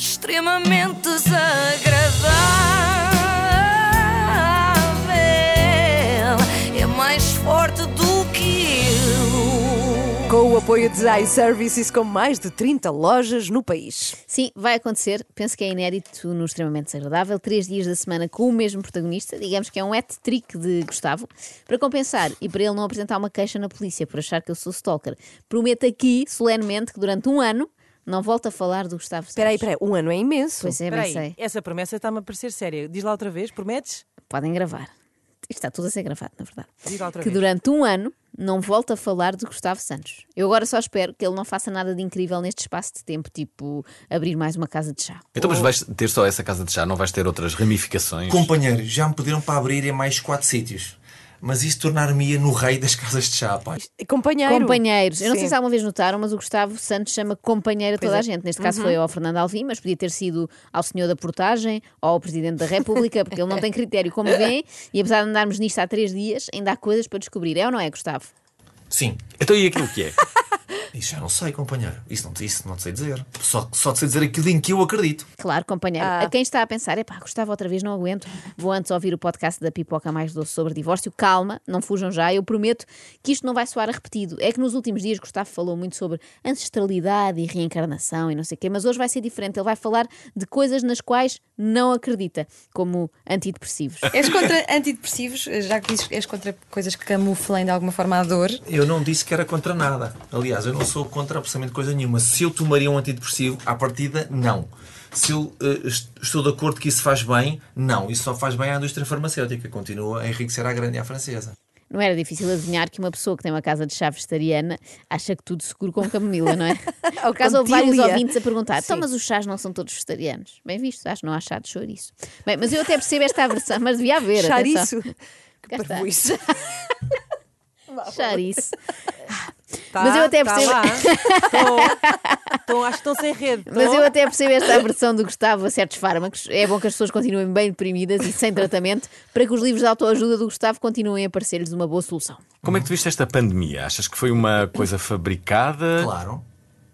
extremamente desagradável. É mais forte do que eu. Com o apoio de iServices, com mais de 30 lojas no país. Sim, vai acontecer. Penso que é inédito no Extremamente Desagradável. 3 dias da semana com o mesmo protagonista. Digamos que é um hat-trick de Gustavo. Para compensar e para ele não apresentar uma queixa na polícia por achar que eu sou stalker, prometo aqui, solenemente, que durante um ano não volto a falar do Gustavo Santos. Espera aí, um ano é imenso. Pois é, bem sei. Essa promessa está-me a parecer séria. Diz lá outra vez, prometes? Podem gravar. Isto está tudo a ser gravado, na verdade. Diz lá outra Que vez. durante um ano não volto a falar de Gustavo Santos. Eu agora só espero que ele não faça nada de incrível neste espaço de tempo, tipo abrir mais uma casa de chá. Então, mas vais ter só essa casa de chá, não vais ter outras ramificações? Companheiro, já me pediram para abrir em mais 4 sítios. Mas isso tornar-me-ia no rei das casas de chá, pá. Companheiro. Companheiros. Eu não sei Sim. se alguma vez notaram, mas o Gustavo Santos chama companheiro a toda a gente. Neste caso foi ao Fernando Alvim, mas podia ter sido ao senhor da portagem ou ao Presidente da República, porque ele não tem critério, como vêem, e apesar de andarmos nisto há 3 dias, ainda há coisas para descobrir. É ou não é, Gustavo? Sim. Então e aquilo que é? Isso já não sei, companheiro. Isso não te sei dizer. Só te sei dizer aquilo em que eu acredito. Claro, companheiro. A quem está a pensar, epá, Gustavo, outra vez não aguento. Vou antes ouvir o podcast da Pipoca Mais Doce sobre divórcio. Calma, não fujam já. Eu prometo que isto não vai soar a repetido. É que nos últimos dias Gustavo falou muito sobre ancestralidade e reencarnação e não sei o quê, mas hoje vai ser diferente. Ele vai falar de coisas nas quais não acredita, como antidepressivos. És contra antidepressivos, já que dizes que és contra coisas que camuflem de alguma forma a dor. Eu não disse que era contra nada. Aliás, eu não sou contra absolutamente coisa nenhuma. Se eu tomaria um antidepressivo, à partida, não. Se eu estou de acordo que isso faz bem, não. Isso só faz bem à indústria farmacêutica. Continua a enriquecer à grande e à francesa. Não era difícil adivinhar que uma pessoa que tem uma casa de chá vegetariana acha que tudo seguro com camomila, não é? Ao caso, houve vários Tília. ouvintes a perguntar: Sim. então, mas os chás não são todos vegetarianos? Bem visto, acho que não há chá de chouriço. Bem, mas eu até percebo esta aversão, mas devia haver. Chariço. atenção. Cá está. Parvoíce. Chariço. Tá, Mas eu até tá percebo- lá. Acho que estão sem rede. Mas eu até percebo esta aversão do Gustavo a certos fármacos. É bom que as pessoas continuem bem deprimidas e sem tratamento para que os livros de autoajuda do Gustavo continuem a parecer-lhes uma boa solução. Como é que tu viste esta pandemia? Achas que foi uma coisa fabricada? Claro.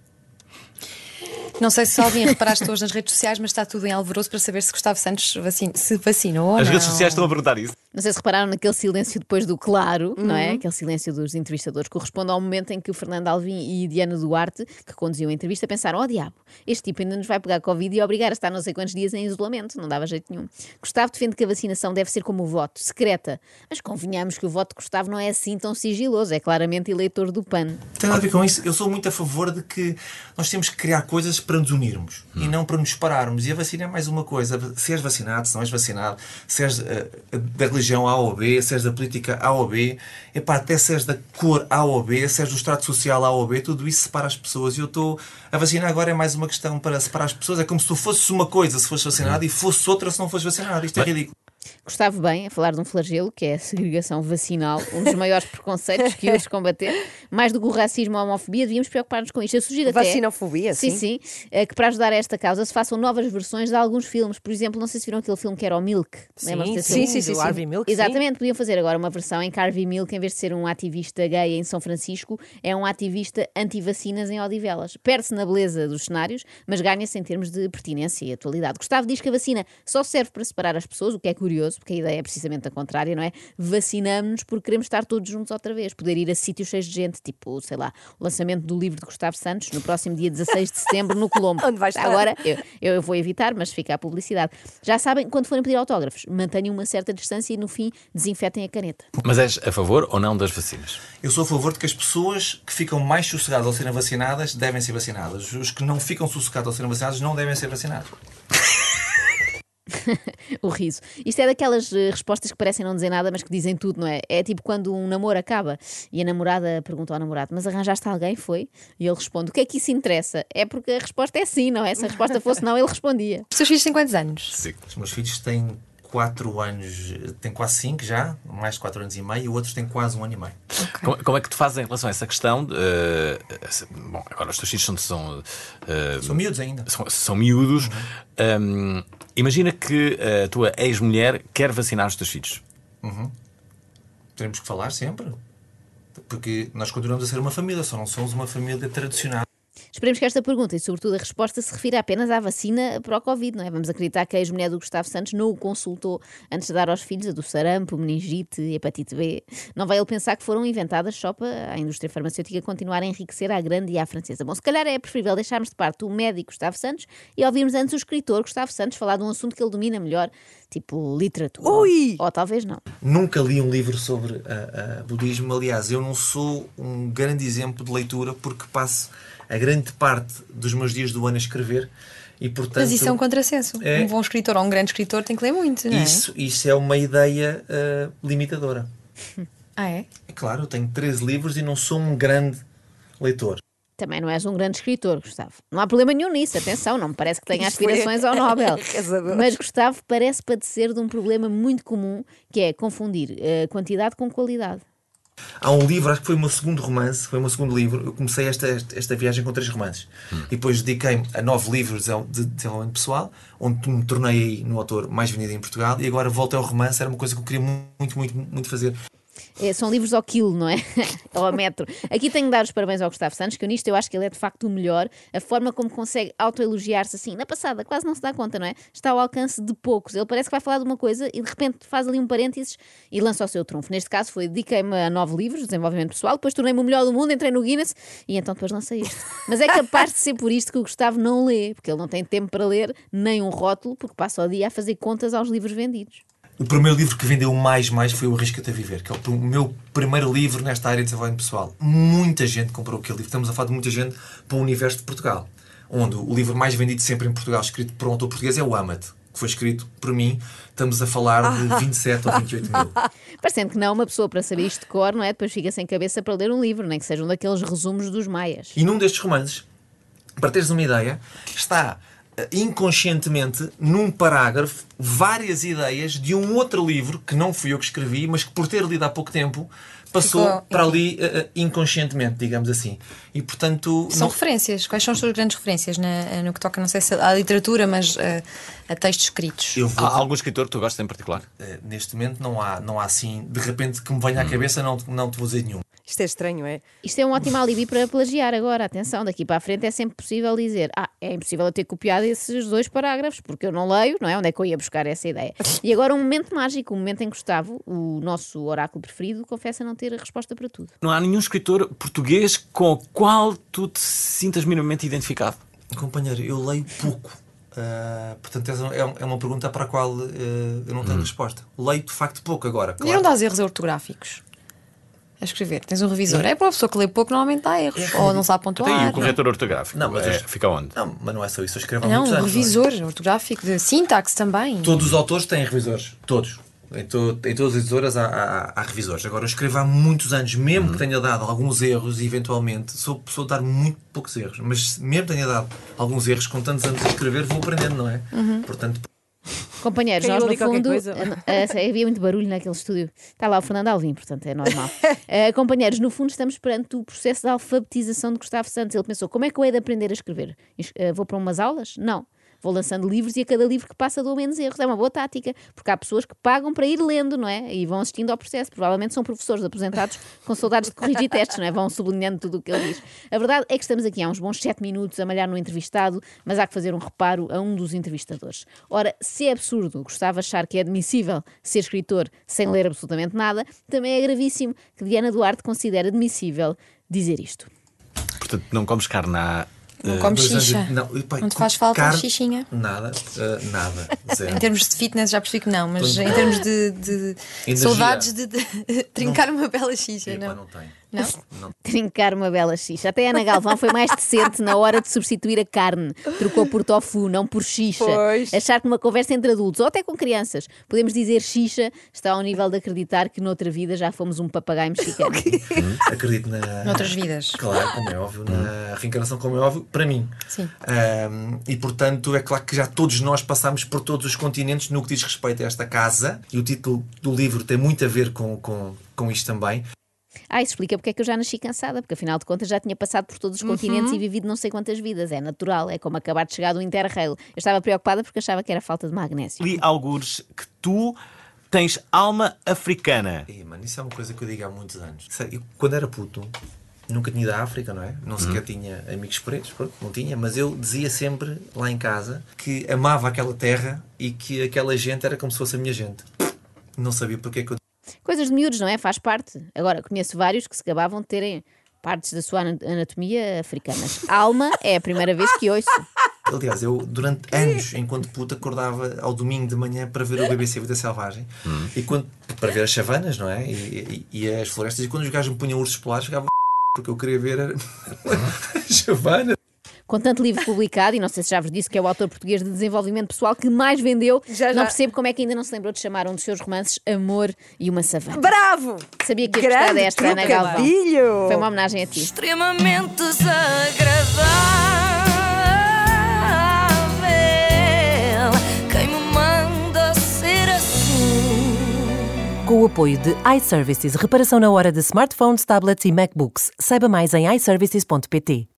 Não sei se alguém reparaste hoje nas redes sociais, mas está tudo em alvoroço para saber se Gustavo Santos se vacinou ou As não. redes sociais estão a perguntar isso. Não sei se repararam naquele silêncio depois do claro, não é? Aquele silêncio dos entrevistadores corresponde ao momento em que o Fernando Alvim e Diana Duarte, que conduziam a entrevista, pensaram: oh diabo, este tipo ainda nos vai pegar Covid e obrigar a estar não sei quantos dias em isolamento. Não dava jeito nenhum. Gustavo defende que a vacinação deve ser como o voto, secreta. Mas convenhamos que o voto de Gustavo não é assim tão sigiloso, é claramente eleitor do PAN. Tem nada a ver com isso. Eu sou muito a favor de que nós temos que criar coisas para nos unirmos e não para nos separarmos. E a vacina é mais uma coisa. Se és vacinado, se não és vacinado, se és da religião A ou B, se és da política A ou B, epá, até se és da cor A ou B, se és do estrato social A ou B, tudo isso separa as pessoas. E eu estou... A vacina agora é mais uma questão para separar as pessoas. É como se tu fosses uma coisa se fosses vacinado e fosse outra se não fosses vacinado. Isto é ridículo. Gustavo bem a falar de um flagelo, que é a segregação vacinal, um dos maiores preconceitos que hoje combater. Mais do que o racismo ou a homofobia, devíamos preocupar-nos com isto. Eu sugiro até... Vacinofobia, sim. Sim, que para ajudar a esta causa se façam novas versões de alguns filmes. Por exemplo, não sei se viram aquele filme que era o Milk. Lembram-se desse filme? do Harvey Milk. Exatamente, podiam fazer agora uma versão em que Harvey Milk, em vez de ser um ativista gay em São Francisco, é um ativista anti-vacinas em Odivelas. Perde-se na beleza dos cenários, mas ganha-se em termos de pertinência e atualidade. Gustavo diz que a vacina só serve para separar as pessoas, o que é curioso, porque a ideia é precisamente a contrária, não é? Vacinamos-nos porque queremos estar todos juntos outra vez, poder ir a sítios cheios de gente, tipo, sei lá, o lançamento do livro de Gustavo Santos no próximo dia 16 de setembro no Colombo. Onde vai estar? Agora, eu vou evitar, mas fica a publicidade. Já sabem, quando forem pedir autógrafos, mantenham uma certa distância e no fim desinfetem a caneta. Mas és a favor ou não das vacinas? Eu sou a favor de que as pessoas que ficam mais sossegadas ao serem vacinadas devem ser vacinadas. Os que não ficam sossegados ao serem vacinados não devem ser vacinados. O riso. Isto é daquelas respostas que parecem não dizer nada, mas que dizem tudo, não é? É tipo quando um namoro acaba e a namorada pergunta ao namorado: mas arranjaste alguém? Foi? E ele responde: o que é que isso interessa? É porque a resposta é sim, não é? Se a resposta fosse não, ele respondia. Os teus filhos têm quantos anos? Sim. Os meus filhos têm 4 anos, têm quase 5 já, mais de 4 anos e meio, e o outro tem quase 1 ano e meio. Como é que tu fazes em relação a essa questão? Bom, agora os teus filhos São miúdos ainda. são miúdos. Imagina que a tua ex-mulher quer vacinar os teus filhos. Teremos que falar sempre. Porque nós continuamos a ser uma família, só não somos uma família tradicional. Esperemos que esta pergunta e, sobretudo, a resposta se refira apenas à vacina para o Covid, não é? Vamos acreditar que a ex-mulher do Gustavo Santos não o consultou antes de dar aos filhos a do sarampo, meningite e hepatite B. Não vai ele pensar que foram inventadas só para a indústria farmacêutica continuar a enriquecer à grande e à francesa. Bom, se calhar é preferível deixarmos de parte o médico Gustavo Santos e ouvirmos antes o escritor Gustavo Santos falar de um assunto que ele domina melhor, tipo literatura. Ui! Ou talvez não. Nunca li um livro sobre budismo. Aliás, eu não sou um grande exemplo de leitura porque passo a grande parte dos meus dias do ano a escrever e, portanto... Mas isso é um contrassenso. É. Um bom escritor ou um grande escritor tem que ler muito, não é? Isso é uma ideia limitadora. Ah, é? É claro, eu tenho 13 livros e não sou um grande leitor. Também não és um grande escritor, Gustavo. Não há problema nenhum nisso, atenção, não me parece que tenha Isto foi aspirações ao Nobel. arrasador. Mas Gustavo parece padecer de um problema muito comum, que é confundir quantidade com qualidade. Há um livro, acho que foi o meu segundo romance, foi o meu segundo livro. Eu comecei esta viagem com 3 romances. E depois dediquei-me a 9 livros de desenvolvimento pessoal, onde me tornei no autor mais vendido em Portugal. E agora volto ao romance, era uma coisa que eu queria muito fazer. São livros ao quilo, não é? Ou ao metro. Aqui tenho de dar os parabéns ao Gustavo Santos, que eu nisto eu acho que ele é de facto o melhor. A forma como consegue autoelogiar-se assim, na passada, quase não se dá conta, não é? Está ao alcance de poucos. Ele parece que vai falar de uma coisa e de repente faz ali um parênteses e lança o seu trunfo. Neste caso foi, dediquei-me a 9 livros de desenvolvimento pessoal, depois tornei-me o melhor do mundo, entrei no Guinness e então depois lancei isto. Mas é capaz de ser por isto que o Gustavo não lê, porque ele não tem tempo para ler nem um rótulo, porque passa o dia a fazer contas aos livros vendidos. O primeiro livro que vendeu mais foi o Arrisca-te a Viver, que é o meu primeiro livro nesta área de desenvolvimento pessoal. Muita gente comprou aquele livro. Estamos a falar de muita gente para o universo de Portugal, onde o livro mais vendido sempre em Portugal, escrito por um autor português, é o Ama-te, que foi escrito por mim. Estamos a falar de 27 ou 28 mil. Parecendo que não, uma pessoa para saber isto de cor, não é? Depois fica sem cabeça para ler um livro, nem que sejam daqueles resumos dos maias. E num destes romances, para teres uma ideia, está inconscientemente, num parágrafo, várias ideias de um outro livro que não fui eu que escrevi, mas que por ter lido há pouco tempo passou para ali inconscientemente, digamos assim. E portanto... São referências. Quais são as suas grandes referências no que toca, não sei se à literatura, mas a textos escritos? Há algum escritor que tu gostas em particular? Neste momento não há assim, de repente, que me venha à cabeça, não te vou dizer nenhum. Isto é estranho, é? Isto é um ótimo alibi para plagiar agora. Atenção, daqui para a frente é sempre possível dizer é impossível eu ter copiado esses 2 parágrafos, porque eu não leio, não é? Onde é que eu ia buscar essa ideia? E agora um momento mágico, um momento em que Gustavo, o nosso oráculo preferido, confessa não ter a resposta para tudo. Não há nenhum escritor português com o qual tu te sintas minimamente identificado? Companheiro, eu leio pouco. Portanto, é uma pergunta para a qual eu não tenho resposta. Leio de facto pouco agora. E não dás erros ortográficos a escrever? Tens um revisor. É para uma pessoa que lê pouco, normalmente dá erros. Ou não sabe pontuar. Tem o corretor ortográfico. Não, mas fica onde? Não, mas não é só isso. Eu escrevo há Não, muitos um anos. revisor ortográfico de sintaxe também. Todos os autores têm revisores. Todos. Em todas as editoras há revisores. Agora, eu escrevo há muitos anos, mesmo que tenha dado alguns erros, eventualmente, sou pessoa de dar muito poucos erros, mas mesmo que tenha dado alguns erros, com tantos anos a escrever, vou aprendendo, não é? Portanto... Companheiros, Caiu nós no ali qualquer fundo coisa. havia muito barulho naquele estúdio. Está lá o Fernando Alvim, portanto é normal. Companheiros, no fundo estamos perante o processo de alfabetização de Gustavo Santos. Ele pensou, como é que eu hei de aprender a escrever? Vou para umas aulas? Não. Vou lançando livros e a cada livro que passa dou menos erros. É uma boa tática, porque há pessoas que pagam para ir lendo, não é? E vão assistindo ao processo. Provavelmente são professores aposentados com saudades de corrigir testes, não é? Vão sublinhando tudo o que ele diz. A verdade é que estamos aqui há uns bons 7 minutos a malhar no entrevistado, mas há que fazer um reparo a um dos entrevistadores. Ora, se é absurdo Gustavo achar que é admissível ser escritor sem ler absolutamente nada, também é gravíssimo que Diana Duarte considere admissível dizer isto. Portanto, não comes carne Não comes xixa. Não te faz falta a carne, xixinha? Nada. Zero. Em termos de fitness já percebi que não, mas em termos de Energia. saudades de trincar uma bela xixa, Epá, não? não tenho. Não? Trincar uma bela xixa. Até a Ana Galvão foi mais decente na hora de substituir a carne. Trocou por tofu, não por xixa. Pois. Achar que numa conversa entre adultos, ou até com crianças, podemos dizer xixa, está ao nível de acreditar que noutra vida já fomos um papagaio mexicano. Acredito na... Noutras vidas. Claro, como é óbvio, na reencarnação, como é óbvio, para mim. Sim. E portanto, é claro que já todos nós passamos por todos os continentes no que diz respeito a esta casa, e o título do livro tem muito a ver com isto também. Isso explica porque é que eu já nasci cansada, porque afinal de contas já tinha passado por todos os continentes e vivido não sei quantas vidas. É natural, é como acabar de chegar do Interrail. Eu estava preocupada porque achava que era falta de magnésio. Li algures que tu tens alma africana. Mano, isso é uma coisa que eu digo há muitos anos. Eu, quando era puto, nunca tinha ido à África, não é? Não sequer tinha amigos pretos, pronto, não tinha, mas eu dizia sempre lá em casa que amava aquela terra e que aquela gente era como se fosse a minha gente. Não sabia porque é que eu... Coisas de miúdos, não é? Faz parte. Agora, conheço vários que se gabavam de terem partes da sua anatomia africanas. Alma é a primeira vez que ouço. Aliás, eu durante anos, enquanto puto, acordava ao domingo de manhã para ver o BBC Vida Selvagem e para ver as savanas, não é? E as florestas. E quando os gajos me punham ursos polares, ficava porque eu queria ver a savana. Com tanto livro publicado, e não sei se já vos disse que é o autor português de desenvolvimento pessoal que mais vendeu, não percebo como é que ainda não se lembrou de chamar um dos seus romances Amor e uma Savana. Bravo! Sabia que ia gostar desta, Ana Galvão. trocadilho! Foi uma homenagem a ti. Extremamente desagradável. Quem me manda ser assim? Com o apoio de iServices, reparação na hora de smartphones, tablets e MacBooks. Saiba mais em iServices.pt.